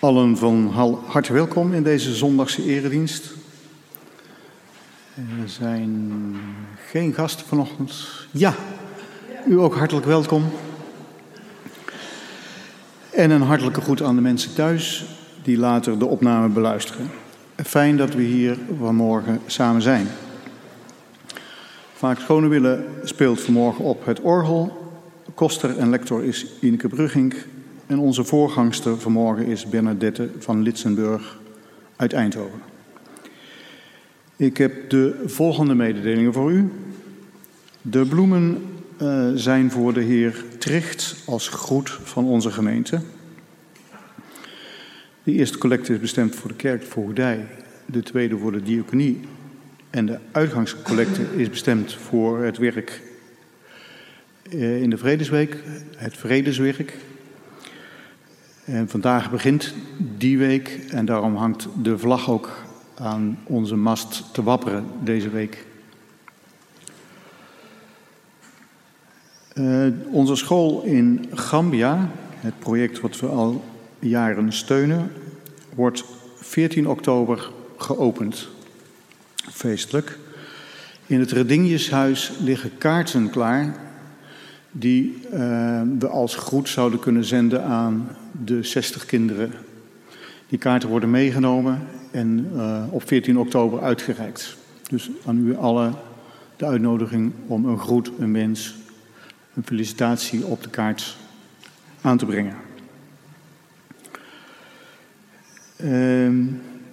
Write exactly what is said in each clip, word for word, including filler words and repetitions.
Allen van harte welkom in deze zondagse eredienst. Er zijn geen gasten vanochtend. Ja, u ook hartelijk welkom. En een hartelijke groet aan de mensen thuis die later de opname beluisteren. Fijn dat we hier vanmorgen samen zijn. Vaak Schonewille speelt vanmorgen op het orgel. Koster en lector is Ineke Bruggink. En onze voorgangster vanmorgen is Bernadette van Litsenburg uit Eindhoven. Ik heb de volgende mededelingen voor u. De bloemen uh, zijn voor de heer Tricht als groet van onze gemeente. De eerste collecte is bestemd voor de kerkvoogdij, de tweede voor de diaconie. En de uitgangscollecte is bestemd voor het werk uh, in de Vredesweek, het Vredeswerk. En vandaag begint die week en daarom hangt de vlag ook aan onze mast te wapperen deze week. Uh, onze school in Gambia, het project wat we al jaren steunen, wordt veertien oktober geopend. Feestelijk. In het Redingjeshuis liggen kaarten klaar die uh, we als groet zouden kunnen zenden aan de zestig kinderen. Die kaarten worden meegenomen en uh, op veertien oktober uitgereikt. Dus aan u allen de uitnodiging om een groet, een wens, een felicitatie op de kaart aan te brengen. Uh,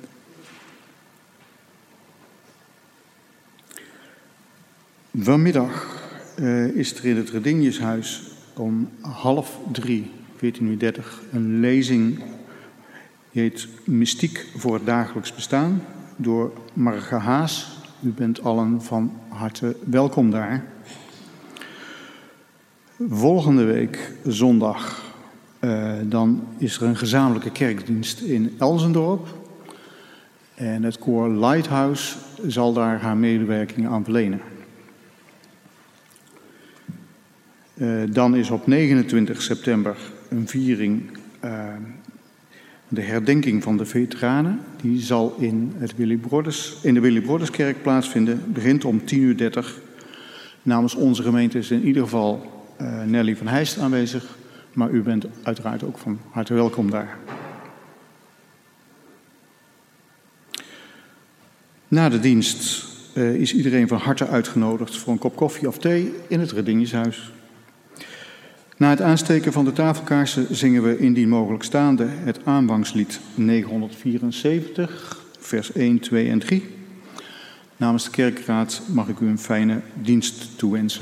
vanmiddag uh, is er in het Redingjeshuis om half drie, veertien uur dertig, een lezing die heet Mystiek voor het dagelijks bestaan door Marga Haas. U bent allen van harte welkom daar. Volgende week, zondag, uh, dan is er een gezamenlijke kerkdienst in Elzendorp. En het koor Lighthouse zal daar haar medewerking aan verlenen. Uh, dan is op negenentwintig september een viering, uh, de herdenking van de veteranen. Die zal in, het Willy Broders, in de Willy Broderskerk plaatsvinden. Begint om tien uur dertig. Namens onze gemeente is in ieder geval uh, Nelly van Heijst aanwezig. Maar u bent uiteraard ook van harte welkom daar. Na de dienst uh, is iedereen van harte uitgenodigd voor een kop koffie of thee in het Redingjeshuis. Na het aansteken van de tafelkaarsen zingen we indien mogelijk staande het aanvangslied negenhonderdvierenzeventig, vers één, twee en drie. Namens de kerkraad mag ik u een fijne dienst toewensen.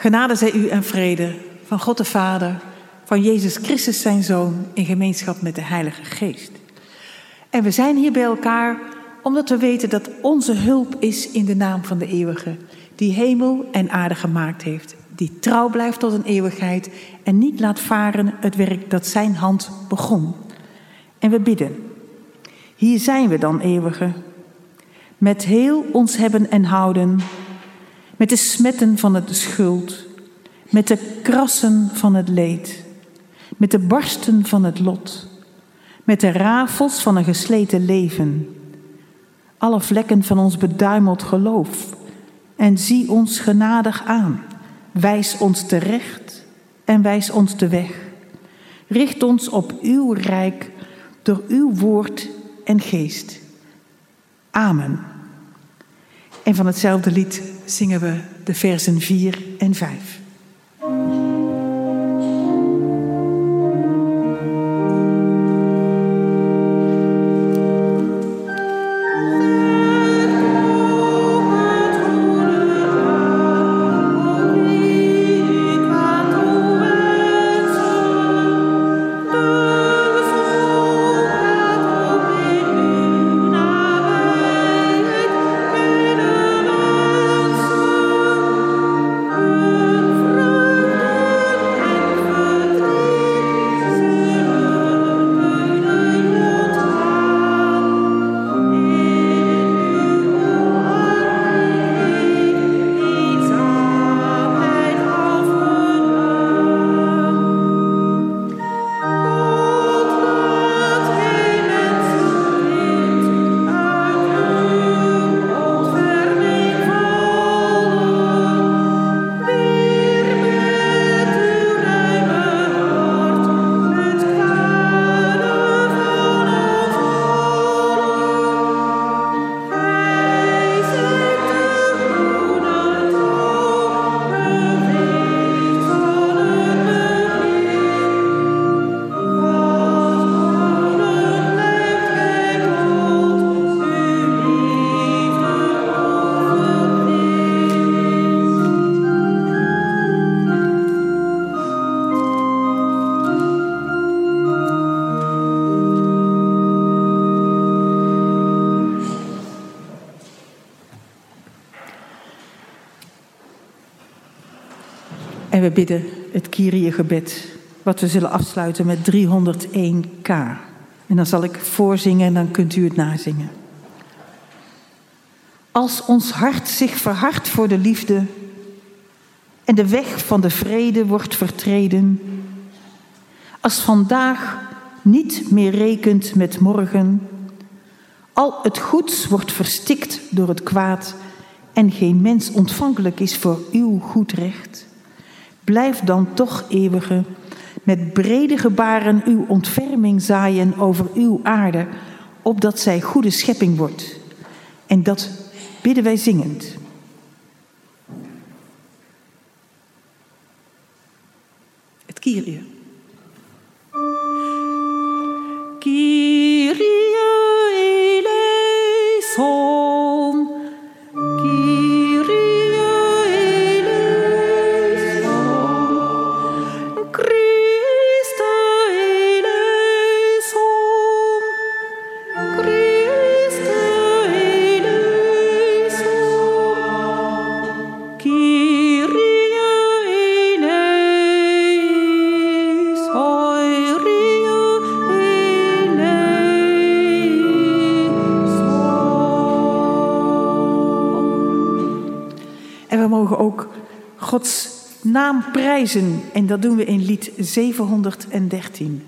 Genade zij u en vrede van God de Vader, van Jezus Christus zijn Zoon, in gemeenschap met de Heilige Geest. En we zijn hier bij elkaar omdat we weten dat onze hulp is in de naam van de Eeuwige, die hemel en aarde gemaakt heeft, die trouw blijft tot een eeuwigheid en niet laat varen het werk dat zijn hand begon. En we bidden. Hier zijn we dan, Eeuwige, met heel ons hebben en houden, met de smetten van het schuld, met de krassen van het leed, met de barsten van het lot, met de rafels van een gesleten leven, alle vlekken van ons beduimeld geloof, en zie ons genadig aan, wijs ons terecht en wijs ons de weg. Richt ons op uw rijk door uw woord en geest. Amen. En van hetzelfde lied zingen we de versen vier en vijf. En we bidden het Kyrie-gebed, wat we zullen afsluiten met driehonderdéén K. En dan zal ik voorzingen en dan kunt u het nazingen. Als ons hart zich verhardt voor de liefde en de weg van de vrede wordt vertreden, als vandaag niet meer rekent met morgen, al het goeds wordt verstikt door het kwaad en geen mens ontvankelijk is voor uw goed recht, blijf dan toch, Eeuwige, met brede gebaren uw ontferming zaaien over uw aarde, opdat zij goede schepping wordt. En dat bidden wij zingend. Het Kyrie. Kyrie eleison. Kyrie eleison. Christe eleison. Christe eleison. Kyrie En we mogen ook Gods naam prijzen. En dat doen we in lied zevenhonderddertien.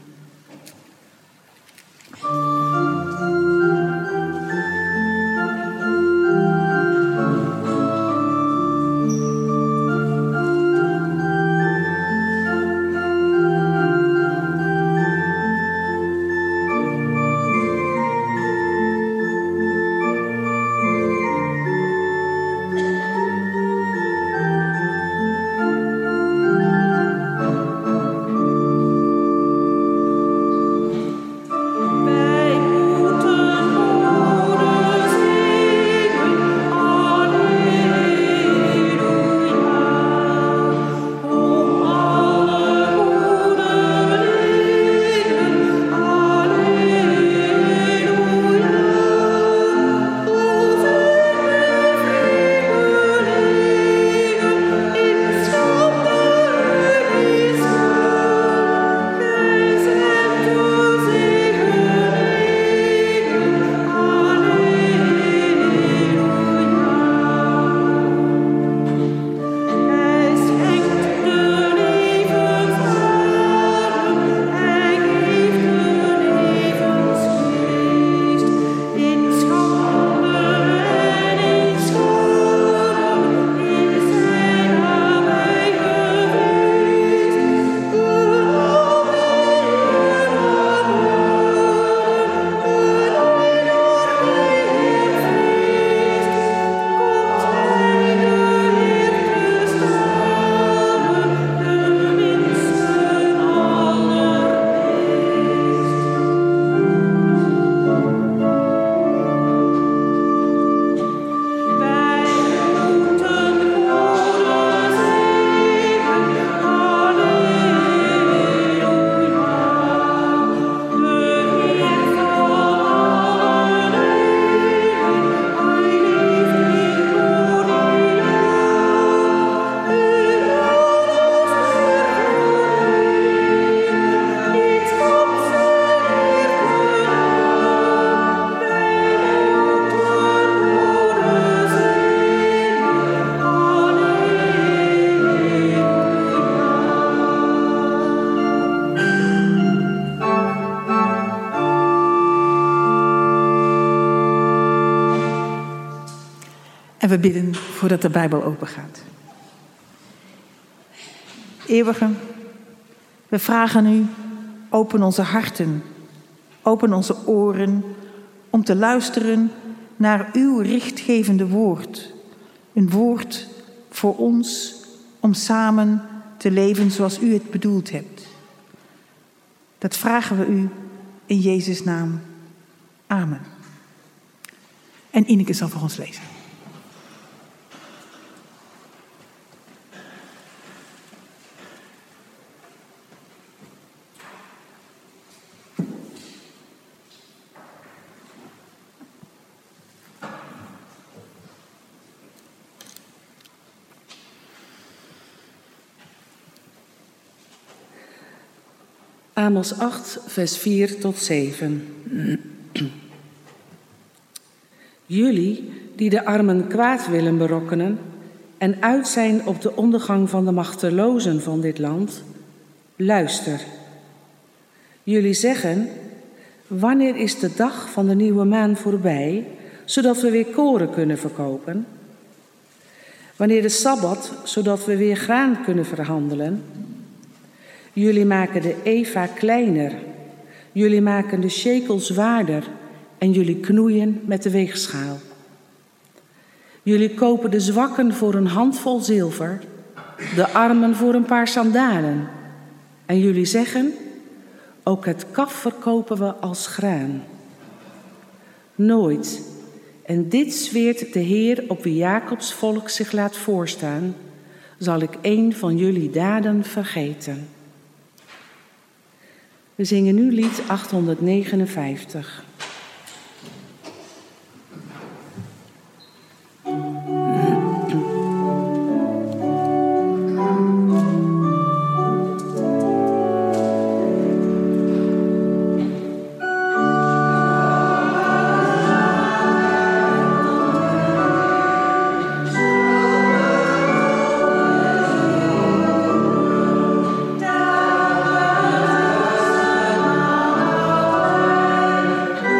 En we bidden voordat de Bijbel open gaat. Eeuwige, we vragen u, open onze harten, open onze oren om te luisteren naar uw richtgevende woord. Een woord voor ons om samen te leven zoals u het bedoeld hebt. Dat vragen we u in Jezus' naam. Amen. En Ineke zal voor ons lezen. Amos acht, vers vier tot zeven. Jullie die de armen kwaad willen berokkenen en uit zijn op de ondergang van de machtelozen van dit land, luister. Jullie zeggen, wanneer is de dag van de nieuwe maan voorbij, zodat we weer koren kunnen verkopen? Wanneer de Sabbat, zodat we weer graan kunnen verhandelen? Jullie maken de eva kleiner, jullie maken de shekel zwaarder en jullie knoeien met de weegschaal. Jullie kopen de zwakken voor een handvol zilver, de armen voor een paar sandalen. En jullie zeggen, ook het kaf verkopen we als graan. Nooit, en dit zweert de Heer op wie Jacobs volk zich laat voorstaan, zal ik een van jullie daden vergeten. We zingen nu lied achthonderdnegenenvijftig. Down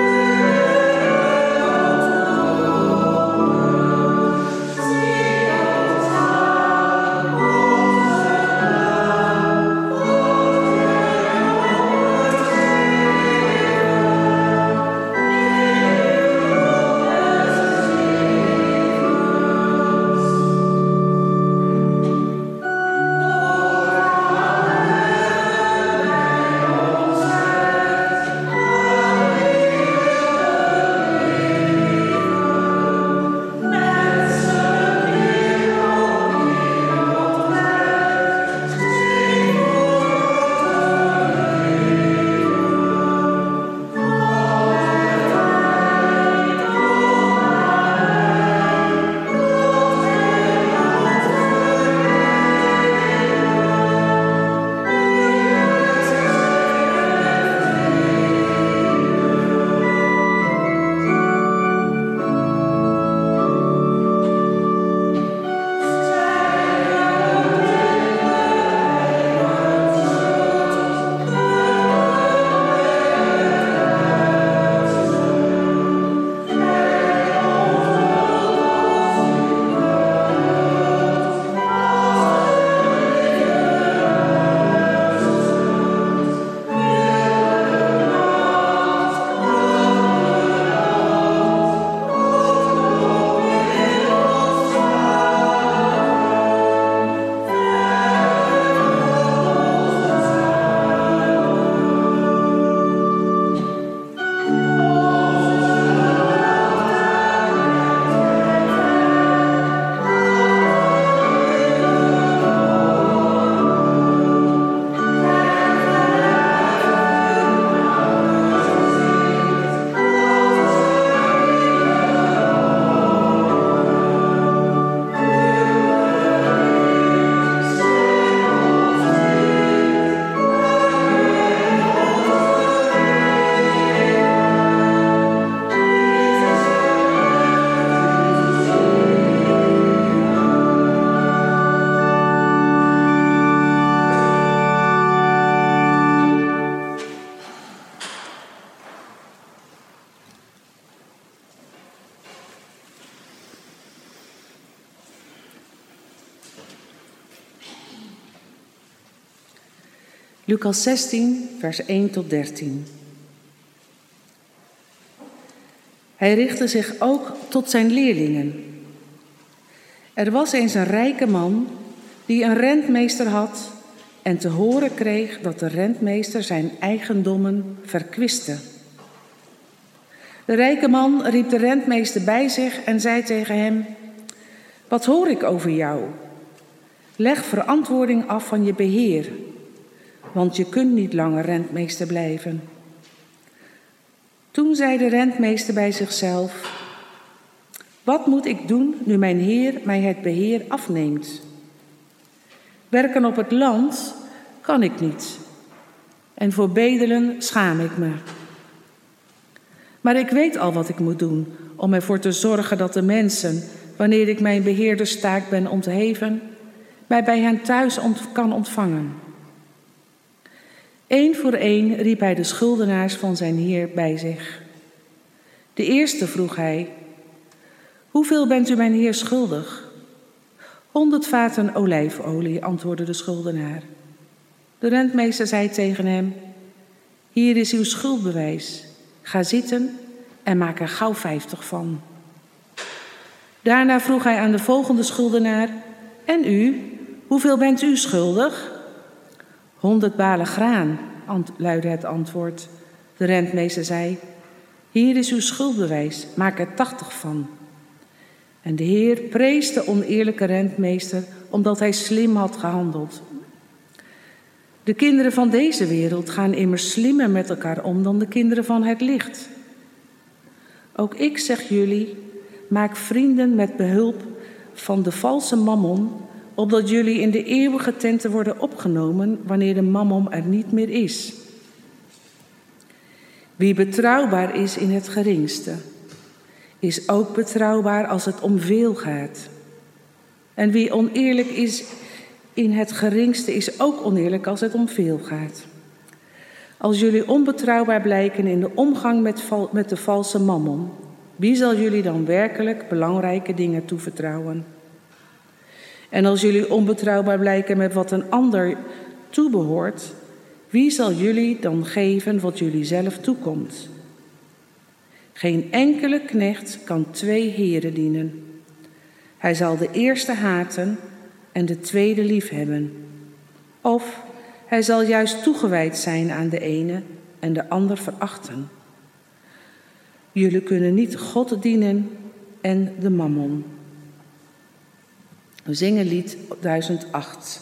Lucas zestien, vers één tot dertien. Hij richtte zich ook tot zijn leerlingen. Er was eens een rijke man die een rentmeester had en te horen kreeg dat de rentmeester zijn eigendommen verkwistte. De rijke man riep de rentmeester bij zich en zei tegen hem: "Wat hoor ik over jou? Leg verantwoording af van je beheer, want je kunt niet langer rentmeester blijven." Toen zei de rentmeester bij zichzelf: "Wat moet ik doen nu mijn heer mij het beheer afneemt? Werken op het land kan ik niet en voor bedelen schaam ik me. Maar ik weet al wat ik moet doen om ervoor te zorgen dat de mensen, wanneer ik mijn beheerderstaak ben ontheven, mij bij hen thuis ont- kan ontvangen." Eén voor één riep hij de schuldenaars van zijn heer bij zich. De eerste vroeg hij: "Hoeveel bent u mijn heer schuldig?" "Honderd vaten olijfolie," antwoordde de schuldenaar. De rentmeester zei tegen hem: "Hier is uw schuldbewijs. Ga zitten en maak er gauw vijftig van." Daarna vroeg hij aan de volgende schuldenaar: "En u, hoeveel bent u schuldig?" "Honderd balen graan," luidde het antwoord. De rentmeester zei: "Hier is uw schuldbewijs, maak er tachtig van." En de heer prees de oneerlijke rentmeester omdat hij slim had gehandeld. De kinderen van deze wereld gaan immers slimmer met elkaar om dan de kinderen van het licht. Ook ik zeg jullie, maak vrienden met behulp van de valse mammon, opdat jullie in de eeuwige tenten worden opgenomen wanneer de mammon er niet meer is. Wie betrouwbaar is in het geringste, is ook betrouwbaar als het om veel gaat. En wie oneerlijk is in het geringste, is ook oneerlijk als het om veel gaat. Als jullie onbetrouwbaar blijken in de omgang met, val, met de valse mammon, wie zal jullie dan werkelijk belangrijke dingen toevertrouwen? En als jullie onbetrouwbaar blijken met wat een ander toebehoort, wie zal jullie dan geven wat jullie zelf toekomt? Geen enkele knecht kan twee heren dienen. Hij zal de eerste haten en de tweede liefhebben. Of hij zal juist toegewijd zijn aan de ene en de ander verachten. Jullie kunnen niet God dienen en de mammon. We zingen lied duizend acht.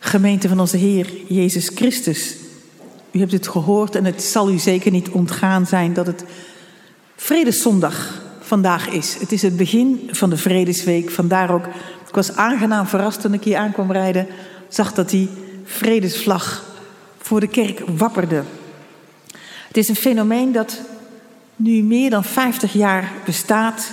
Gemeente van onze Heer Jezus Christus. U hebt het gehoord en het zal u zeker niet ontgaan zijn dat het Vredeszondag vandaag is. Het is het begin van de Vredesweek. Vandaar ook, ik was aangenaam verrast toen ik hier aankwam rijden, zag dat die vredesvlag voor de kerk wapperde. Het is een fenomeen dat nu meer dan vijftig jaar bestaat.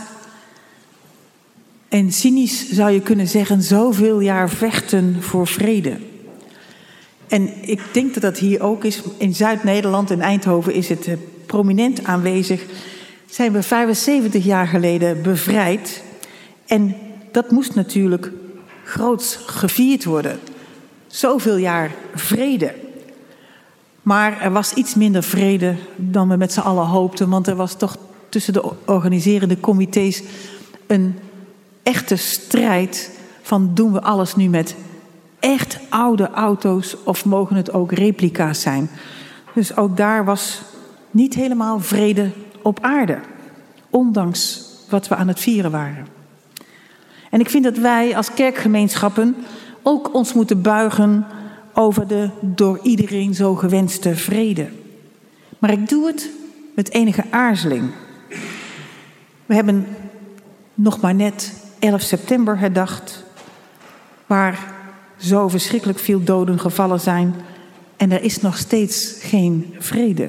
En cynisch zou je kunnen zeggen, zoveel jaar vechten voor vrede. En ik denk dat dat hier ook is. In Zuid-Nederland, in Eindhoven, is het prominent aanwezig. Zijn we vijfenzeventig jaar geleden bevrijd. En dat moest natuurlijk groots gevierd worden. Zoveel jaar vrede. Maar er was iets minder vrede dan we met z'n allen hoopten. Want er was toch tussen de organiserende comité's een echte strijd van doen we alles nu met echt oude auto's of mogen het ook replica's zijn. Dus ook daar was niet helemaal vrede op aarde. Ondanks wat we aan het vieren waren. En ik vind dat wij als kerkgemeenschappen ook ons moeten buigen over de door iedereen zo gewenste vrede. Maar ik doe het met enige aarzeling. We hebben nog maar net elf september herdacht, waar zo verschrikkelijk veel doden gevallen zijn en er is nog steeds geen vrede.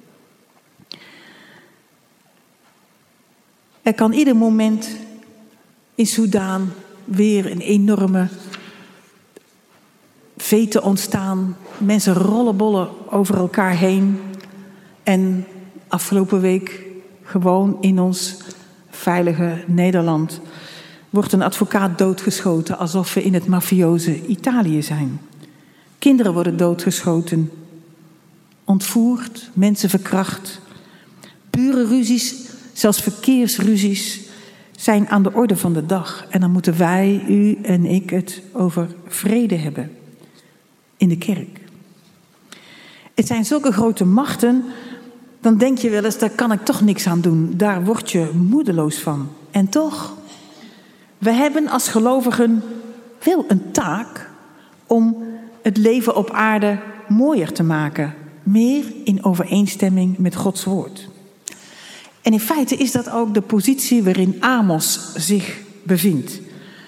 Er kan ieder moment in Soedan weer een enorme vete ontstaan. Mensen rollenbollen over elkaar heen. En afgelopen week gewoon in ons veilige Nederland wordt een advocaat doodgeschoten alsof we in het mafioze Italië zijn. Kinderen worden doodgeschoten, ontvoerd, mensen verkracht. Burenruzies, zelfs verkeersruzies zijn aan de orde van de dag. En dan moeten wij, u en ik, het over vrede hebben in de kerk. Het zijn zulke grote machten, dan denk je wel eens, daar kan ik toch niks aan doen. Daar word je moedeloos van. En toch, we hebben als gelovigen wel een taak om het leven op aarde mooier te maken. Meer in overeenstemming met Gods woord. En in feite is dat ook de positie waarin Amos zich bevindt.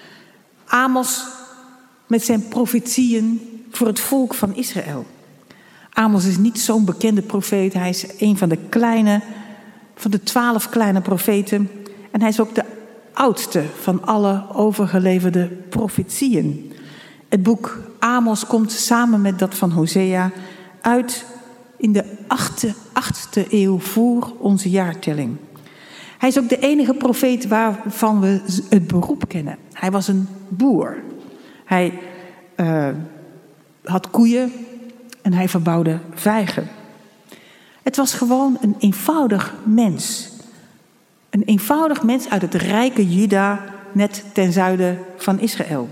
Amos met zijn profetieën voor het volk van Israël. Amos is niet zo'n bekende profeet. Hij is een van de kleine, van de twaalf kleine profeten. En hij is ook de oudste van alle overgeleverde profetieën. Het boek Amos komt samen met dat van Hosea uit in de achtste, achtste eeuw voor onze jaartelling. Hij is ook de enige profeet waarvan we het beroep kennen. Hij was een boer. Hij uh, had koeien en hij verbouwde vijgen. Het was gewoon een eenvoudig mens. Een eenvoudig mens uit het rijke Juda, net ten zuiden van Israël.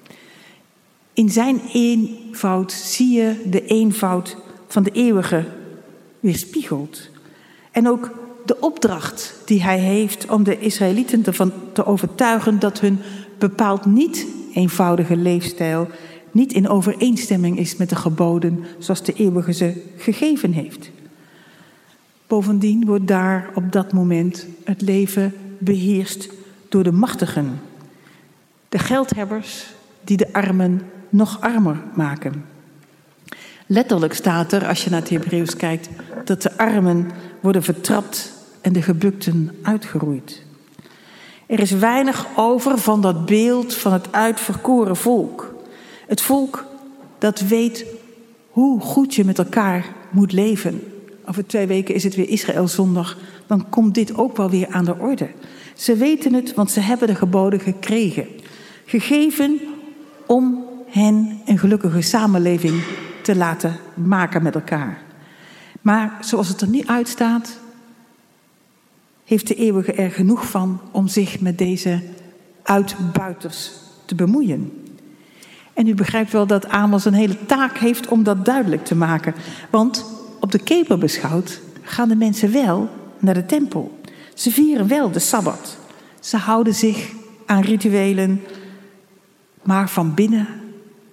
In zijn eenvoud zie je de eenvoud van de eeuwige weerspiegeld. En ook de opdracht die hij heeft om de Israëlieten ervan te overtuigen dat hun bepaald niet eenvoudige leefstijl niet in overeenstemming is met de geboden zoals de eeuwige ze gegeven heeft. Bovendien wordt daar op dat moment het leven beheerst door de machtigen. De geldhebbers die de armen nog armer maken. Letterlijk staat er, als je naar het Hebreeuws kijkt, dat de armen worden vertrapt en de gebukten uitgeroeid. Er is weinig over van dat beeld van het uitverkoren volk. Het volk dat weet hoe goed je met elkaar moet leven. Over twee weken is het weer Israëlzondag. Dan komt dit ook wel weer aan de orde. Ze weten het, want ze hebben de geboden gekregen. Gegeven om hen een gelukkige samenleving te laten maken met elkaar. Maar zoals het er nu uitstaat, heeft de eeuwige er genoeg van om zich met deze uitbuiters te bemoeien. En u begrijpt wel dat Amos een hele taak heeft om dat duidelijk te maken. Want op de keper beschouwd gaan de mensen wel naar de tempel. Ze vieren wel de Sabbat. Ze houden zich aan rituelen. Maar van binnen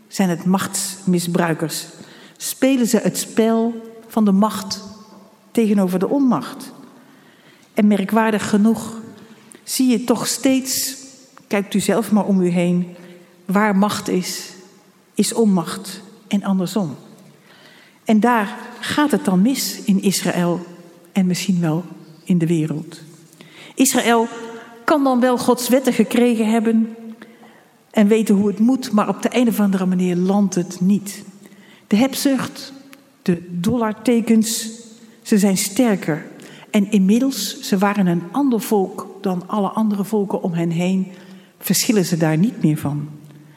zijn het machtsmisbruikers. Spelen ze het spel van de macht tegenover de onmacht. En merkwaardig genoeg zie je toch steeds, kijkt u zelf maar om u heen, waar macht is, is onmacht en andersom. En daar gaat het dan mis in Israël en misschien wel in de wereld. Israël kan dan wel Gods wetten gekregen hebben en weten hoe het moet, maar op de een of andere manier landt het niet. De hebzucht, de dollartekens, ze zijn sterker. En inmiddels, ze waren een ander volk dan alle andere volken om hen heen, verschillen ze daar niet meer van.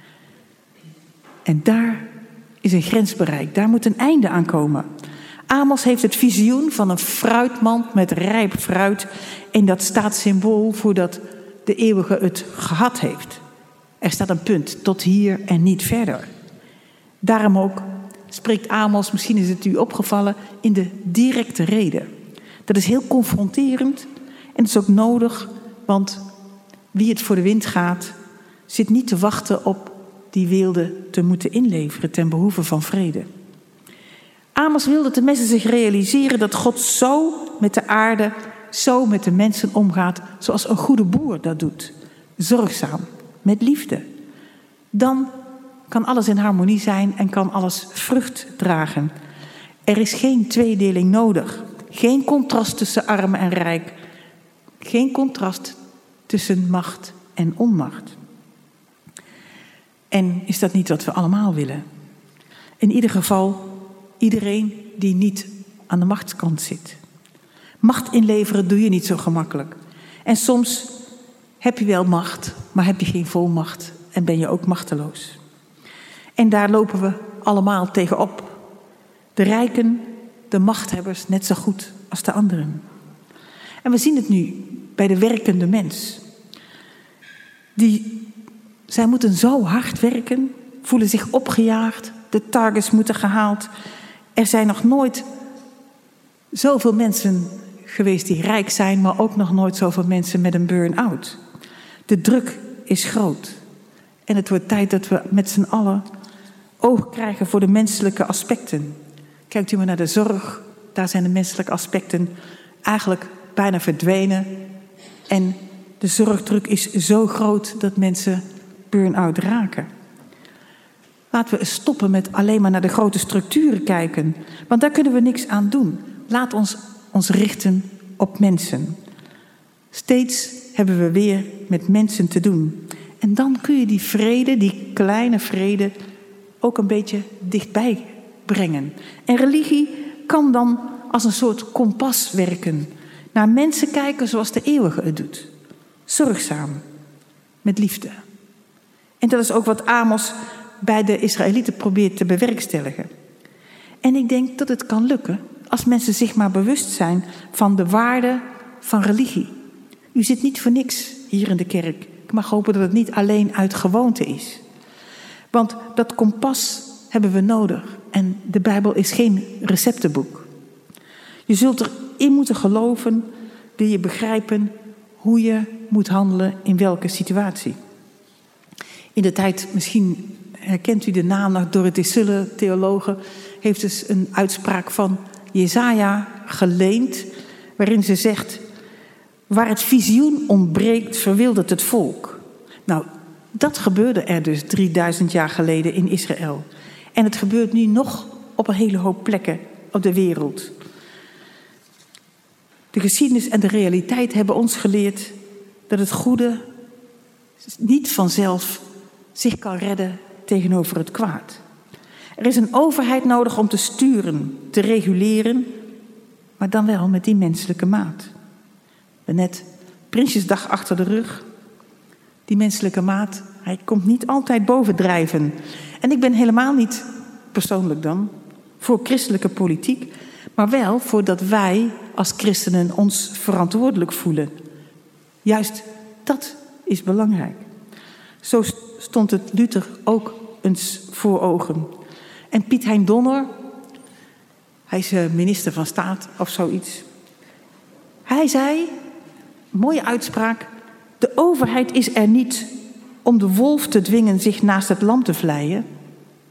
En daar is een grens bereikt. Daar moet een einde aan komen. Amos heeft het visioen van een fruitmand met rijp fruit. En dat staat symbool voor dat de eeuwige het gehad heeft. Er staat een punt, tot hier en niet verder. Daarom ook spreekt Amos, misschien is het u opgevallen, in de directe rede. Dat is heel confronterend en het is ook nodig, want wie het voor de wind gaat, zit niet te wachten op die weelde te moeten inleveren ten behoeve van vrede. Amos wil dat de mensen zich realiseren dat God zo met de aarde, zo met de mensen omgaat, zoals een goede boer dat doet. Zorgzaam, met liefde. Dan kan alles in harmonie zijn en kan alles vrucht dragen. Er is geen tweedeling nodig. Geen contrast tussen arm en rijk. Geen contrast tussen macht en onmacht. En is dat niet wat we allemaal willen? In ieder geval iedereen die niet aan de machtskant zit. Macht inleveren doe je niet zo gemakkelijk. En soms heb je wel macht, maar heb je geen volmacht en ben je ook machteloos. En daar lopen we allemaal tegenop. De rijken, de machthebbers, net zo goed als de anderen. En we zien het nu bij de werkende mens. Die, zij moeten zo hard werken, voelen zich opgejaagd, de targets moeten gehaald. Er zijn nog nooit zoveel mensen geweest die rijk zijn, maar ook nog nooit zoveel mensen met een burn-out. De druk is groot. En het wordt tijd dat we met z'n allen oog krijgen voor de menselijke aspecten. Kijkt u maar naar de zorg, daar zijn de menselijke aspecten eigenlijk bijna verdwenen. En de zorgdruk is zo groot dat mensen burn-out raken. Laten we eens stoppen met alleen maar naar de grote structuren kijken. Want daar kunnen we niks aan doen. Laat ons ons richten op mensen. Steeds hebben we weer met mensen te doen. En dan kun je die vrede, die kleine vrede, ook een beetje dichtbij brengen. En religie kan dan als een soort kompas werken. Naar mensen kijken zoals de eeuwige het doet. Zorgzaam, met liefde. En dat is ook wat Amos bij de Israëlieten probeert te bewerkstelligen. En ik denk dat het kan lukken als mensen zich maar bewust zijn van de waarde van religie. U zit niet voor niks hier in de kerk. Ik mag hopen dat het niet alleen uit gewoonte is. Want dat kompas hebben we nodig. En de Bijbel is geen receptenboek. Je zult erin moeten geloven, wil je begrijpen hoe je moet handelen in welke situatie. In de tijd, misschien herkent u de naam nog, Dorothy Sulle, theologe, heeft dus een uitspraak van Jesaja geleend, waarin ze zegt: waar het visioen ontbreekt, verwildert het volk. Nou, dat gebeurde er dus drieduizend jaar geleden in Israël. En het gebeurt nu nog op een hele hoop plekken op de wereld. De geschiedenis en de realiteit hebben ons geleerd dat het goede niet vanzelf zich kan redden tegenover het kwaad. Er is een overheid nodig om te sturen, te reguleren, maar dan wel met die menselijke maat. We hebben net Prinsjesdag achter de rug. Die menselijke maat, hij komt niet altijd bovendrijven. En ik ben helemaal niet, persoonlijk dan, voor christelijke politiek, maar wel voordat wij als christenen ons verantwoordelijk voelen. Juist dat is belangrijk. Zo stond het Luther ook eens voor ogen. En Piet Hein Donner, hij is minister van Staat of zoiets. Hij zei, mooie uitspraak: de overheid is er niet om de wolf te dwingen zich naast het lam te vleien,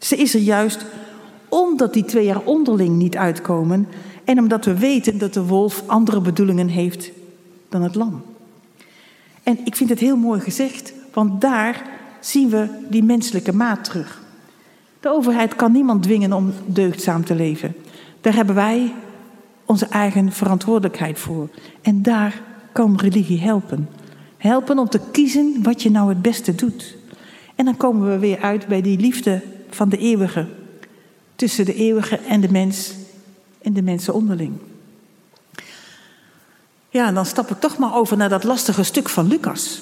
Ze is er juist omdat die twee er onderling niet uitkomen en omdat we weten dat de wolf andere bedoelingen heeft dan het lam. En ik vind het heel mooi gezegd, want daar zien we die menselijke maat terug. De overheid kan niemand dwingen om deugdzaam te leven. Daar hebben wij onze eigen verantwoordelijkheid voor. En daar kan religie helpen. Helpen om te kiezen wat je nou het beste doet. En dan komen we weer uit bij die liefde van de eeuwige. Tussen de eeuwige en de mens en de mensen onderling. Ja, en dan stap ik toch maar over naar dat lastige stuk van Lucas.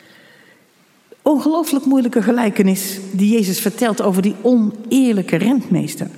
Ongelooflijk moeilijke gelijkenis die Jezus vertelt over die oneerlijke rentmeester.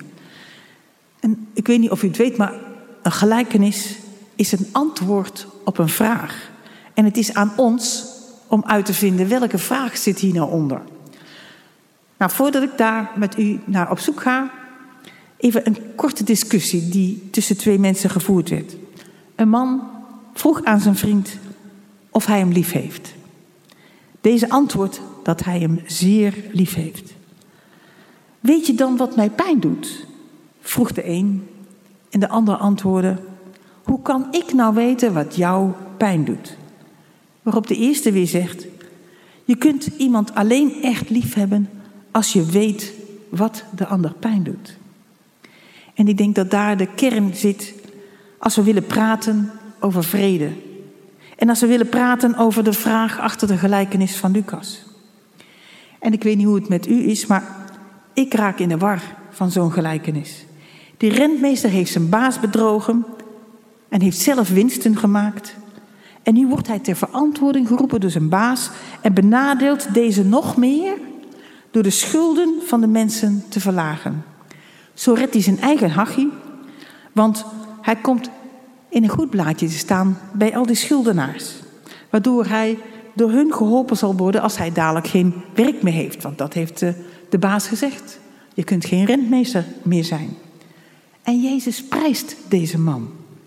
En ik weet niet of u het weet, maar een gelijkenis is een antwoord op een vraag. En het is aan ons om uit te vinden welke vraag zit hier nou onder. Nou, voordat ik daar met u naar op zoek ga, even een korte discussie die tussen twee mensen gevoerd werd. Een man vroeg aan zijn vriend of hij hem lief heeft. Deze antwoordt dat hij hem zeer lief heeft. Weet je dan wat mij pijn doet? Vroeg de een en de ander antwoordde: hoe kan ik nou weten wat jou pijn doet? Waarop de eerste weer zegt: je kunt iemand alleen echt lief hebben als je weet wat de ander pijn doet. En ik denk dat daar de kern zit als we willen praten over vrede. En als we willen praten over de vraag achter de gelijkenis van Lucas. En ik weet niet hoe het met u is, maar ik raak in de war van zo'n gelijkenis. Die rentmeester heeft zijn baas bedrogen en heeft zelf winsten gemaakt. En nu wordt hij ter verantwoording geroepen door zijn baas en benadeelt deze nog meer door de schulden van de mensen te verlagen. Zo redt hij zijn eigen hachie, want hij komt in een goed blaadje te staan bij al die schuldenaars. Waardoor hij door hun geholpen zal worden als hij dadelijk geen werk meer heeft. Want dat heeft de, de baas gezegd. Je kunt geen rentmeester meer zijn. En Jezus prijst deze man.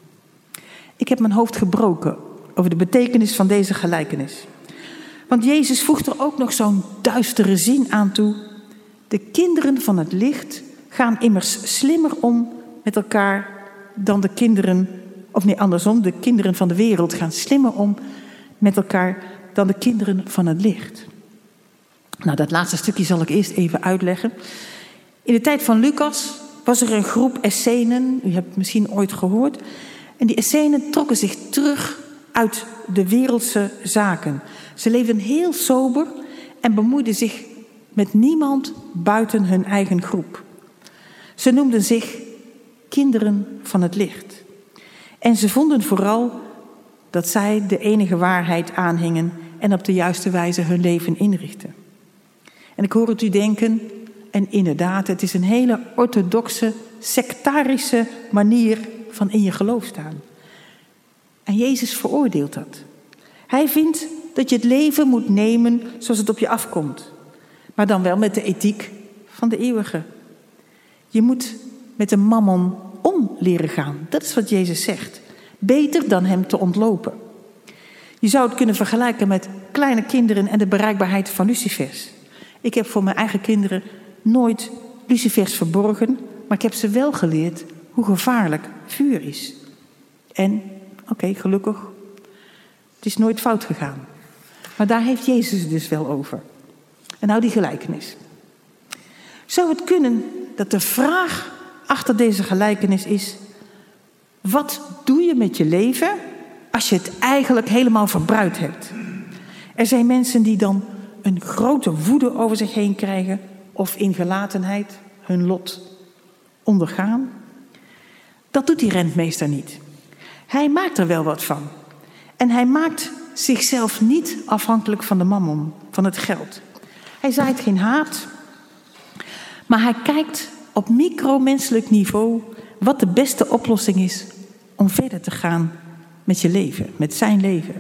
Ik heb mijn hoofd gebroken over de betekenis van deze gelijkenis. Want Jezus voegt er ook nog zo'n duistere zin aan toe. De kinderen van het licht gaan immers slimmer om met elkaar dan de kinderen, of nee, andersom, de kinderen van de wereld gaan slimmer om met elkaar dan de kinderen van het licht. Nou, dat laatste stukje zal ik eerst even uitleggen. In de tijd van Lucas was er een groep Essenen, u hebt het misschien ooit gehoord. En die Essenen trokken zich terug uit de wereldse zaken. Ze leefden heel sober en bemoeiden zich met niemand buiten hun eigen groep. Ze noemden zich kinderen van het licht. En ze vonden vooral dat zij de enige waarheid aanhingen en op de juiste wijze hun leven inrichten. En ik hoor het u denken, en inderdaad, het is een hele orthodoxe, sectarische manier van in je geloof staan. En Jezus veroordeelt dat. Hij vindt dat je het leven moet nemen zoals het op je afkomt. Maar dan wel met de ethiek van de eeuwige. Je moet met de mammon om leren gaan. Dat is wat Jezus zegt. Beter dan hem te ontlopen. Je zou het kunnen vergelijken met kleine kinderen en de bereikbaarheid van lucifers. Ik heb voor mijn eigen kinderen nooit lucifers verborgen, maar ik heb ze wel geleerd hoe gevaarlijk vuur is. En, oké, okay, gelukkig, het is nooit fout gegaan. Maar daar heeft Jezus het dus wel over. En nou die gelijkenis. Zou het kunnen dat de vraag achter deze gelijkenis is: wat doe je met je leven als je het eigenlijk helemaal verbruikt hebt? Er zijn mensen die dan een grote woede over zich heen krijgen of in gelatenheid hun lot ondergaan. Dat doet die rentmeester niet. Hij maakt er wel wat van. En hij maakt zichzelf niet afhankelijk van de mammon, van het geld. Hij zaait geen haat, maar hij kijkt op micromenselijk niveau wat de beste oplossing is om verder te gaan met je leven, met zijn leven.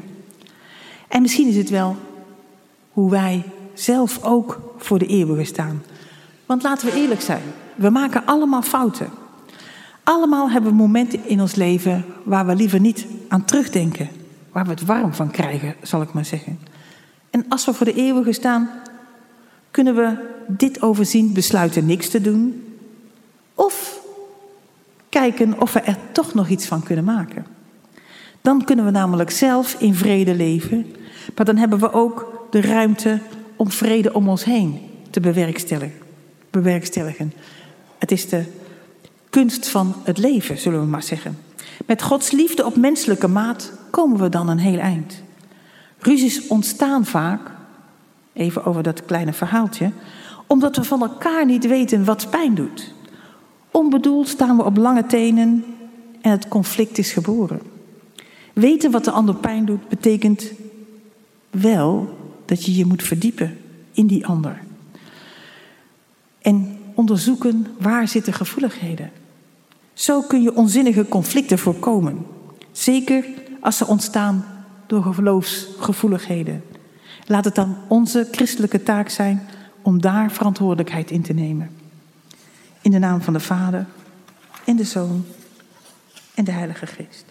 En misschien is het wel hoe wij zelf ook voor de eeuwige staan. Want laten we eerlijk zijn, we maken allemaal fouten. Allemaal hebben we momenten in ons leven waar we liever niet aan terugdenken. Waar we het warm van krijgen, zal ik maar zeggen. En als we voor de eeuwige staan, kunnen we dit overziend besluiten niks te doen? Of kijken of we er toch nog iets van kunnen maken? Dan kunnen we namelijk zelf in vrede leven, maar dan hebben we ook de ruimte om vrede om ons heen te bewerkstelligen. bewerkstelligen. Het is de kunst van het leven, zullen we maar zeggen. Met Gods liefde op menselijke maat komen we dan een heel eind. Ruzies ontstaan vaak, even over dat kleine verhaaltje, omdat we van elkaar niet weten wat pijn doet. Onbedoeld staan we op lange tenen en het conflict is geboren. Weten wat de ander pijn doet betekent wel dat je je moet verdiepen in die ander. En onderzoeken waar zitten gevoeligheden. Zo kun je onzinnige conflicten voorkomen. Zeker als ze ontstaan door geloofsgevoeligheden. Laat het dan onze christelijke taak zijn om daar verantwoordelijkheid in te nemen. In de naam van de Vader en de Zoon en de Heilige Geest.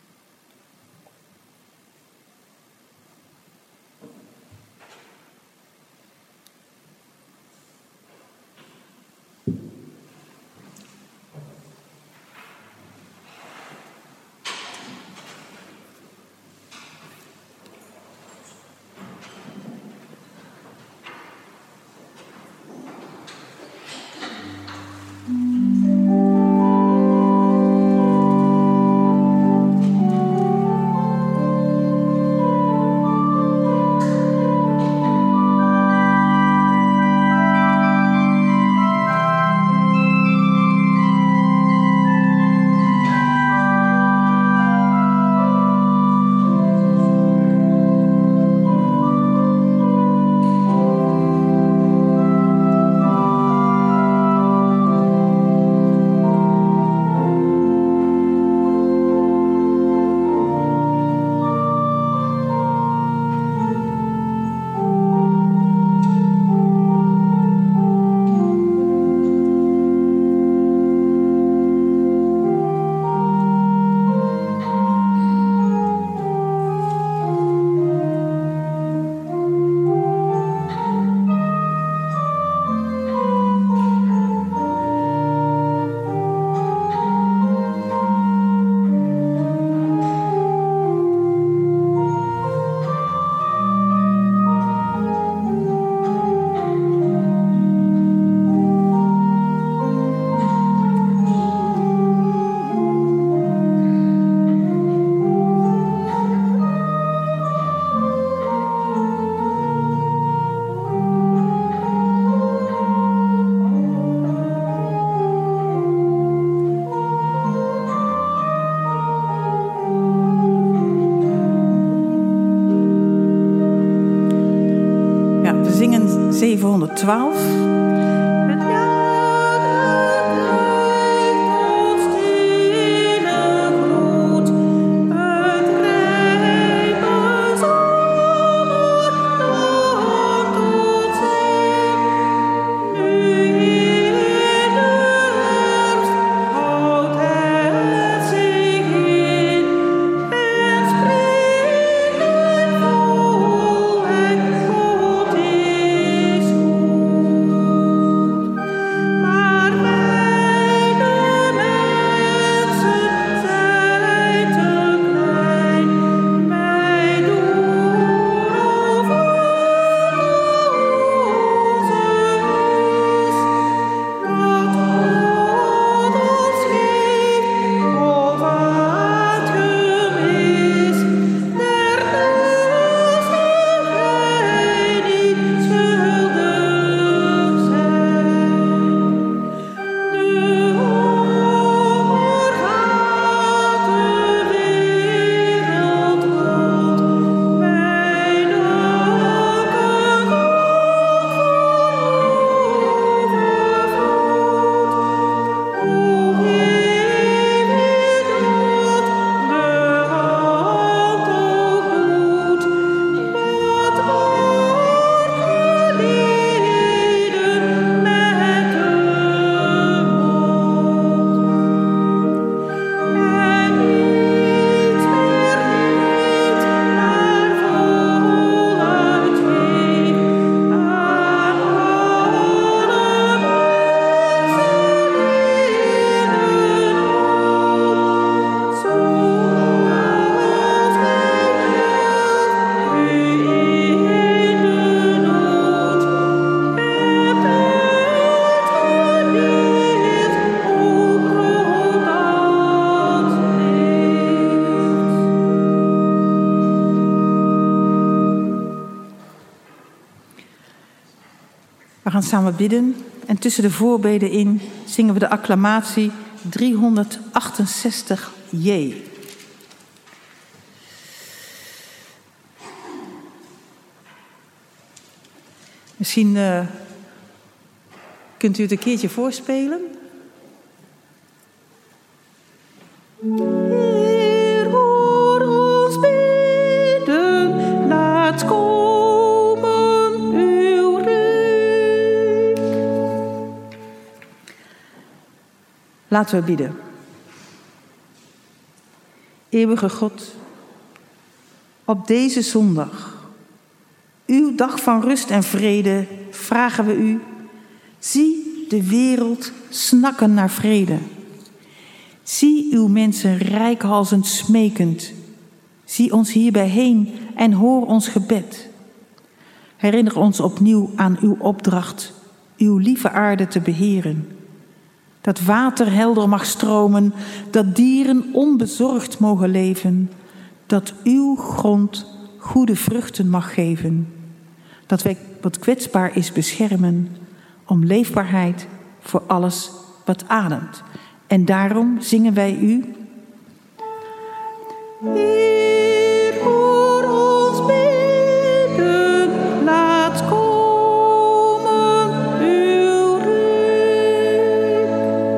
zevenhonderdtwaalf. We gaan samen bidden en tussen de voorbeden in zingen we de acclamatie driehonderdachtenzestig J. Misschien uh, kunt u het een keertje voorspelen. Heer, hoor ons bidden, laat komen uw rijk. Laten we bidden. Eeuwige God, op deze zondag, uw dag van rust en vrede, vragen we u, zie de wereld snakken naar vrede. Zie uw mensen reikhalzend smekend. Zie ons hierbij heen en hoor ons gebed. Herinner ons opnieuw aan uw opdracht, uw lieve aarde te beheren. Dat water helder mag stromen, dat dieren onbezorgd mogen leven. Dat uw grond goede vruchten mag geven. Dat wij wat kwetsbaar is beschermen, om leefbaarheid voor alles wat ademt. En daarom zingen wij u. Heer, hoor ons bidden, laat komen uw rijk.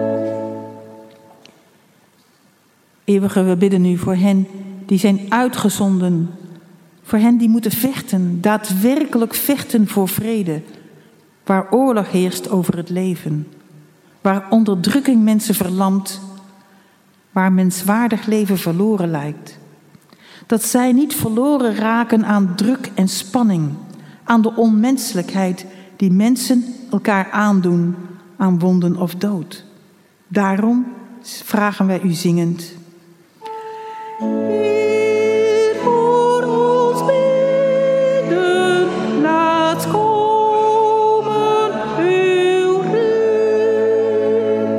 Eeuwige, we bidden u voor hen die zijn uitgezonden, voor hen die moeten vechten, daadwerkelijk vechten voor vrede, waar oorlog heerst over het leven, waar onderdrukking mensen verlamt, waar menswaardig leven verloren lijkt. Dat zij niet verloren raken aan druk en spanning, aan de onmenselijkheid die mensen elkaar aandoen, aan wonden of dood. Daarom vragen wij u zingend. Heer, hoor ons bidden, laat komen uw rijk.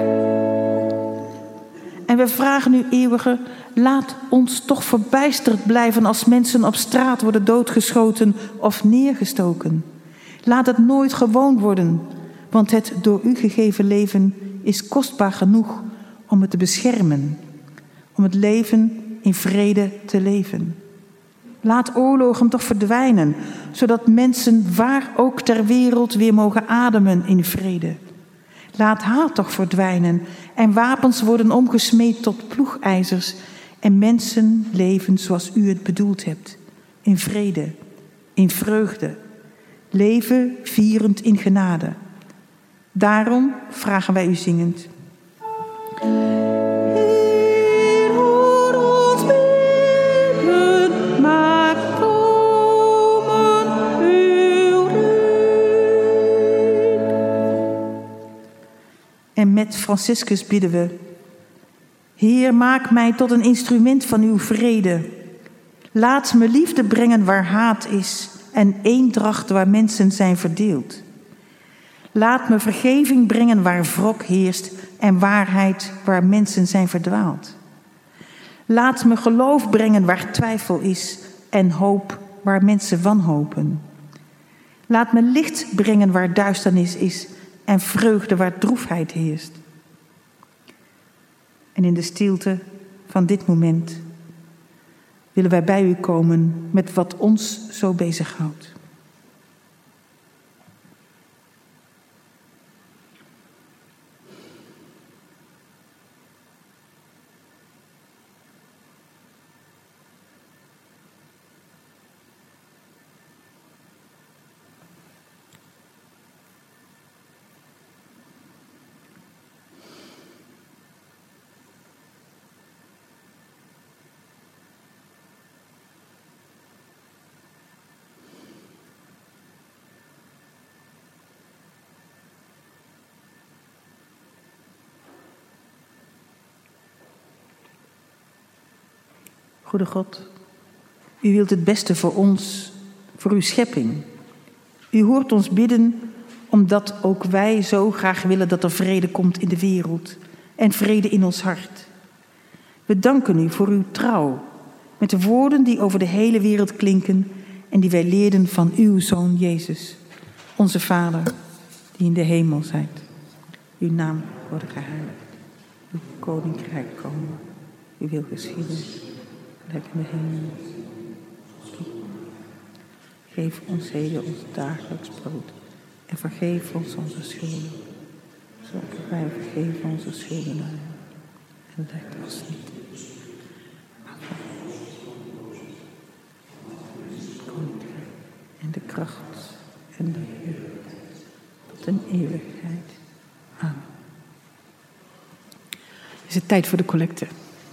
En we vragen u, eeuwige, laat ons toch verbijsterd blijven als mensen op straat worden doodgeschoten of neergestoken. Laat het nooit gewoon worden, want het door u gegeven leven is kostbaar genoeg om het te beschermen, om het leven in vrede te leven. Laat oorlogen toch verdwijnen, zodat mensen waar ook ter wereld weer mogen ademen in vrede. Laat haat toch verdwijnen en wapens worden omgesmeed tot ploegijzers en mensen leven zoals u het bedoeld hebt, in vrede, in vreugde, leven vierend in genade. Daarom vragen wij u zingend. Heer, hoor ons bidden, maak komen uw rijk. En met Franciscus bidden we. Heer, maak mij tot een instrument van uw vrede. Laat me liefde brengen waar haat is en eendracht waar mensen zijn verdeeld. Laat me vergeving brengen waar wrok heerst en waarheid waar mensen zijn verdwaald. Laat me geloof brengen waar twijfel is en hoop waar mensen wanhopen. Laat me licht brengen waar duisternis is en vreugde waar droefheid heerst. En in de stilte van dit moment willen wij bij u komen met wat ons zo bezighoudt. Goede God, u wilt het beste voor ons, voor uw schepping. U hoort ons bidden, omdat ook wij zo graag willen dat er vrede komt in de wereld en vrede in ons hart. We danken u voor uw trouw, met de woorden die over de hele wereld klinken en die wij leerden van uw Zoon Jezus, onze Vader. die in de hemel zijt. Uw naam wordt geheiligd. Uw koninkrijk komen. Uw wil geschieden, gelijk in de hemel. Geef ons heden ons dagelijks brood. En vergeef ons onze schulden. Zoals wij vergeven onze schuldenaren. En leid ons niet. Maar koninkrijk en de kracht en de heerlijkheid tot een eeuwigheid. Amen. Is het tijd voor de collecte?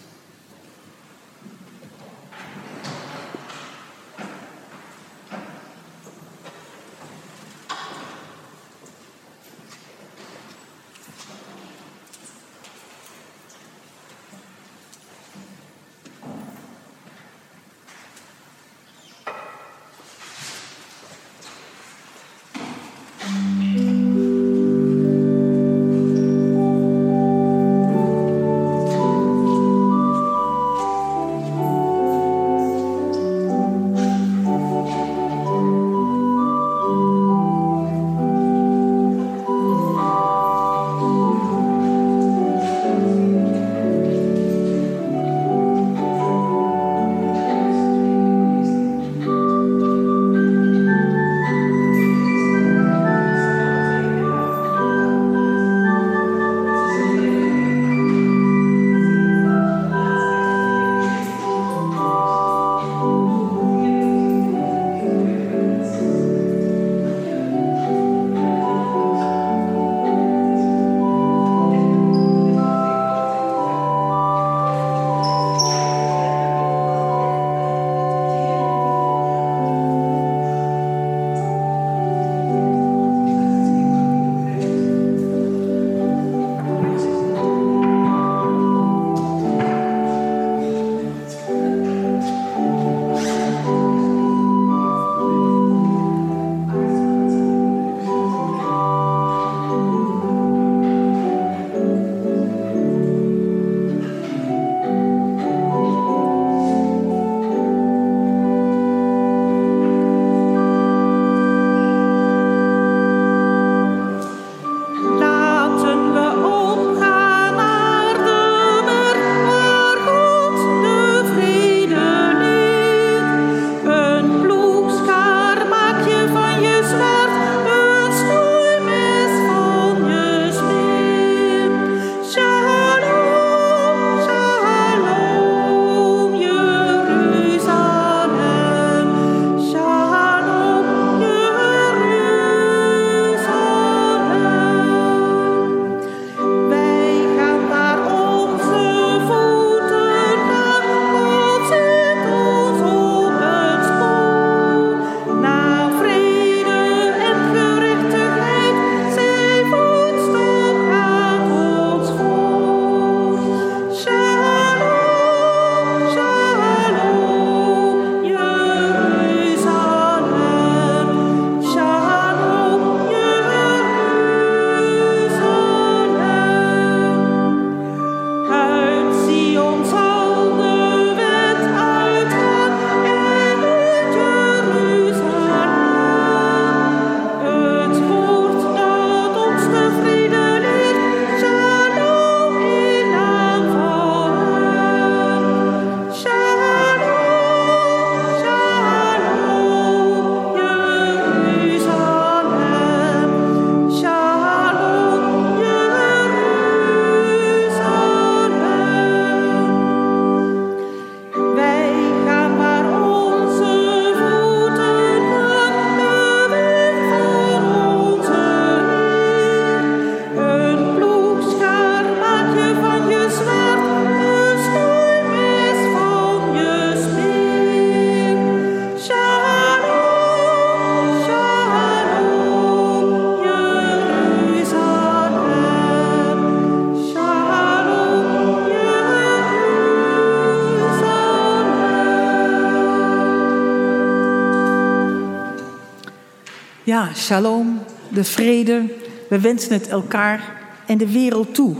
Ja, shalom, de vrede. We wensen het elkaar en de wereld toe.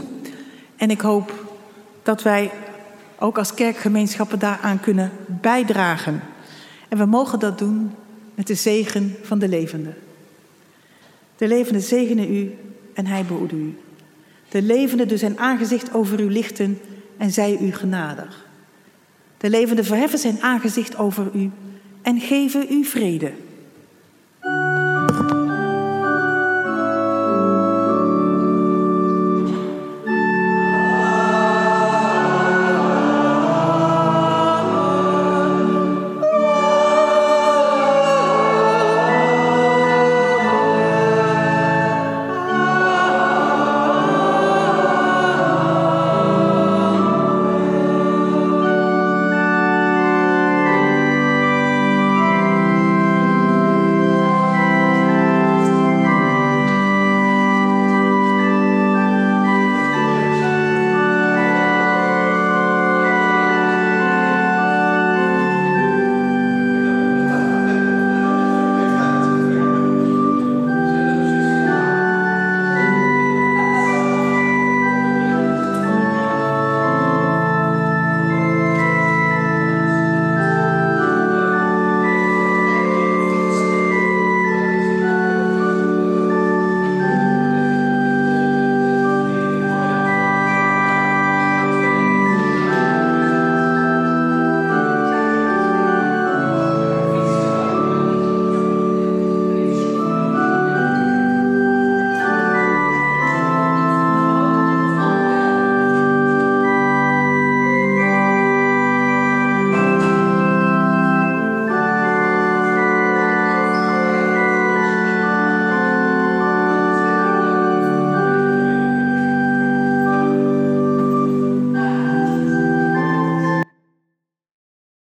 En ik hoop dat wij ook als kerkgemeenschappen daaraan kunnen bijdragen. En we mogen dat doen met de zegen van de levende. De levende zegene u en hij behoede u. De levende doet zijn aangezicht over u lichten en zij u genadig. De levende verheffen zijn aangezicht over u en geven u vrede.